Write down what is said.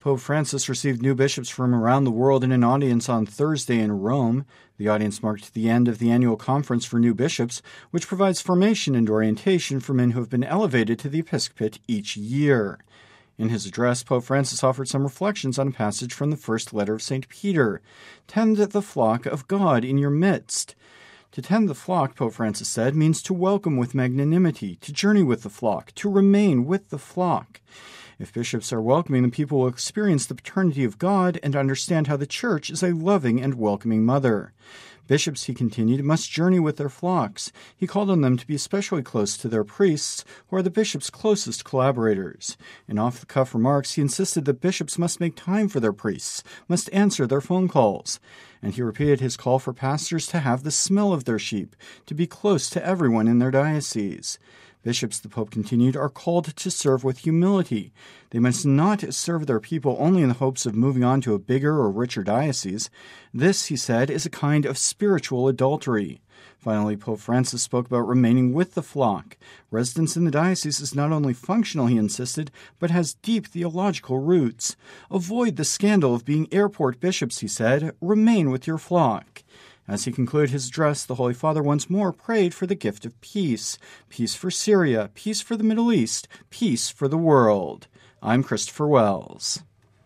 Pope Francis received new bishops from around the world in an audience on Thursday in Rome. The audience marked the end of the annual conference for new bishops, which provides formation and orientation for men who have been elevated to the episcopate each year. In his address, Pope Francis offered some reflections on a passage from the first letter of St. Peter. "Tend the flock of God in your midst." To tend the flock, Pope Francis said, means to welcome with magnanimity, to journey with the flock, to remain with the flock. If bishops are welcoming, the people will experience the paternity of God and understand how the Church is a loving and welcoming mother. Bishops, he continued, must journey with their flocks. He called on them to be especially close to their priests, who are the bishop's closest collaborators. In off-the-cuff remarks, he insisted that bishops must make time for their priests, must answer their phone calls. And he repeated his call for pastors to have the smell of their sheep, to be close to everyone in their diocese. Bishops, the Pope continued, are called to serve with humility. They must not serve their people only in the hopes of moving on to a bigger or richer diocese. This, he said, is a kind of spiritual adultery. Finally, Pope Francis spoke about remaining with the flock. Residence in the diocese is not only functional, he insisted, but has deep theological roots. Avoid the scandal of being airport bishops, he said. Remain with your flock. As he concluded his address, the Holy Father once more prayed for the gift of peace. Peace for Syria, peace for the Middle East, peace for the world. I'm Christopher Wells.